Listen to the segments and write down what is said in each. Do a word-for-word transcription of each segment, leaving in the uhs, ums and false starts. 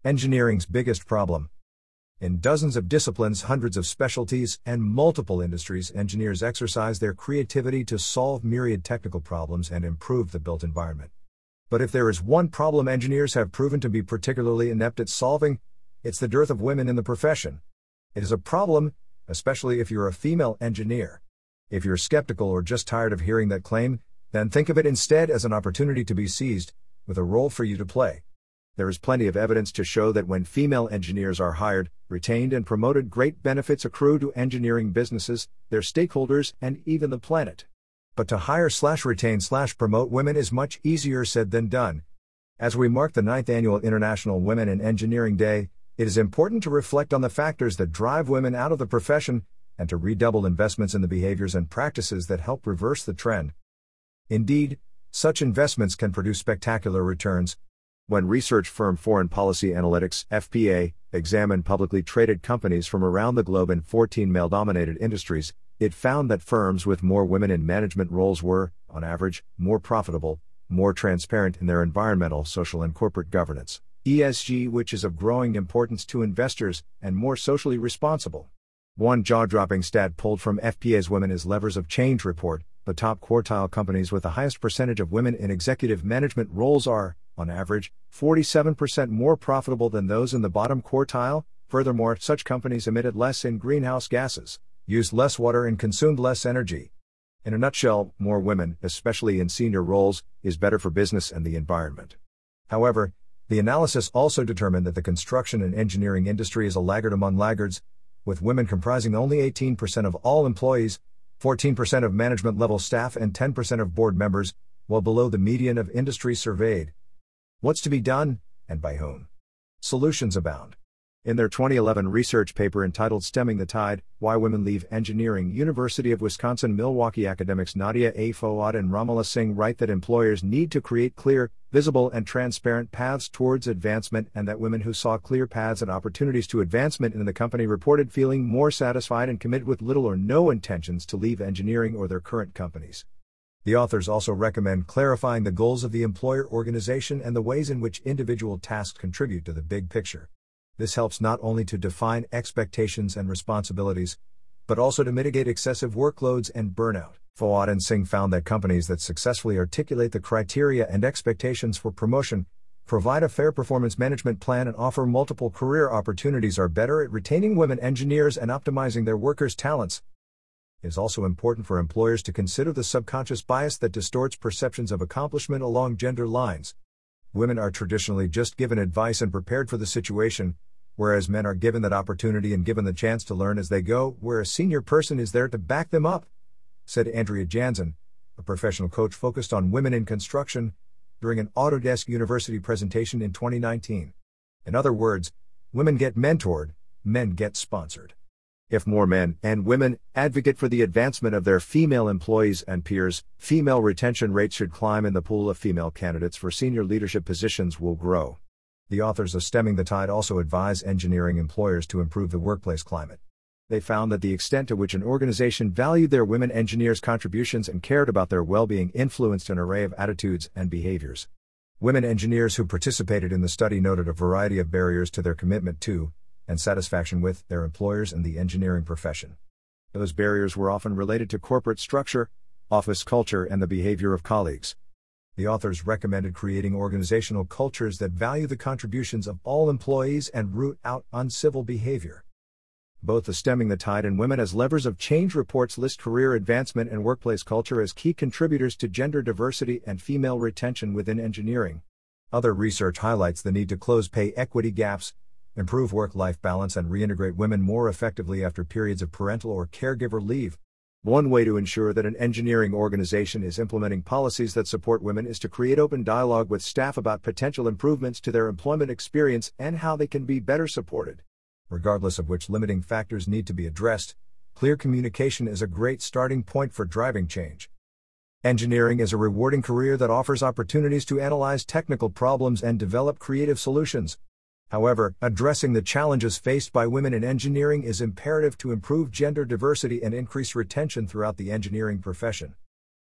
Engineering's biggest problem. In dozens of disciplines, hundreds of specialties, and multiple industries, engineers exercise their creativity to solve myriad technical problems and improve the built environment. But if there is one problem engineers have proven to be particularly inept at solving, it's the dearth of women in the profession. It is a problem, especially if you're a female engineer. If you're skeptical or just tired of hearing that claim, then think of it instead as an opportunity to be seized, with a role for you to play. There is plenty of evidence to show that when female engineers are hired, retained and promoted, great benefits accrue to engineering businesses, their stakeholders, and even the planet. But to hire slash retain slash promote women is much easier said than done. As we mark the ninth annual International Women in Engineering Day, it is important to reflect on the factors that drive women out of the profession, and to redouble investments in the behaviors and practices that help reverse the trend. Indeed, such investments can produce spectacular returns. When research firm Foreign Policy Analytics, F P A, examined publicly traded companies from around the globe in fourteen male-dominated industries, it found that firms with more women in management roles were, on average, more profitable, more transparent in their environmental, social and corporate governance, E S G, which is of growing importance to investors, and more socially responsible. One jaw-dropping stat pulled from F P A's Women as Levers of Change report: the top quartile companies with the highest percentage of women in executive management roles are, on average, forty-seven percent more profitable than those in the bottom quartile. Furthermore, such companies emitted less in greenhouse gases, used less water and consumed less energy. In a nutshell, more women, especially in senior roles, is better for business and the environment. However, the analysis also determined that the construction and engineering industry is a laggard among laggards, with women comprising only eighteen percent of all employees, fourteen percent of management-level staff and ten percent of board members, well below the median of industries surveyed. What's to be done, and by whom? Solutions abound. In their twenty eleven research paper entitled Stemming the Tide, Why Women Leave Engineering, University of Wisconsin-Milwaukee academics Nadia A. Fawad and Ramala Singh write that employers need to create clear, visible and transparent paths towards advancement, and that women who saw clear paths and opportunities to advancement in the company reported feeling more satisfied and committed with little or no intentions to leave engineering or their current companies. The authors also recommend clarifying the goals of the employer organization and the ways in which individual tasks contribute to the big picture. This helps not only to define expectations and responsibilities, but also to mitigate excessive workloads and burnout. Fawad and Singh found that companies that successfully articulate the criteria and expectations for promotion, provide a fair performance management plan, and offer multiple career opportunities are better at retaining women engineers and optimizing their workers' talents. It is also important for employers to consider the subconscious bias that distorts perceptions of accomplishment along gender lines. Women are traditionally just given advice and prepared for the situation, whereas men are given that opportunity and given the chance to learn as they go, where a senior person is there to back them up, said Andrea Jansen, a professional coach focused on women in construction, during an Autodesk University presentation in twenty nineteen. In other words, women get mentored, men get sponsored. If more men and women advocate for the advancement of their female employees and peers, female retention rates should climb and the pool of female candidates for senior leadership positions will grow. The authors of Stemming the Tide also advise engineering employers to improve the workplace climate. They found that the extent to which an organization valued their women engineers' contributions and cared about their well-being influenced an array of attitudes and behaviors. Women engineers who participated in the study noted a variety of barriers to their commitment to, and satisfaction with, their employers and the engineering profession. Those barriers were often related to corporate structure, office culture, and the behavior of colleagues. The authors recommended creating organizational cultures that value the contributions of all employees and root out uncivil behavior. Both the Stemming the Tide and Women as Levers of Change reports list career advancement and workplace culture as key contributors to gender diversity and female retention within engineering. Other research highlights the need to close pay equity gaps, improve work-life balance, and reintegrate women more effectively after periods of parental or caregiver leave. One way to ensure that an engineering organization is implementing policies that support women is to create open dialogue with staff about potential improvements to their employment experience and how they can be better supported. Regardless of which limiting factors need to be addressed, clear communication is a great starting point for driving change. Engineering is a rewarding career that offers opportunities to analyze technical problems and develop creative solutions. However, addressing the challenges faced by women in engineering is imperative to improve gender diversity and increase retention throughout the engineering profession.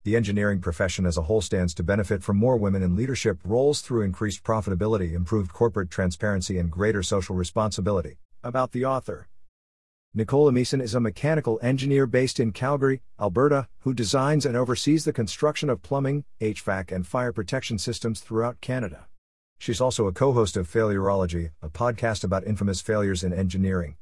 The engineering profession as a whole stands to benefit from more women in leadership roles through increased profitability, improved corporate transparency, and greater social responsibility. About the author. Nicole Emison is a mechanical engineer based in Calgary, Alberta, who designs and oversees the construction of plumbing, H V A C, and fire protection systems throughout Canada. She's also a co-host of Failurology, a podcast about infamous failures in engineering.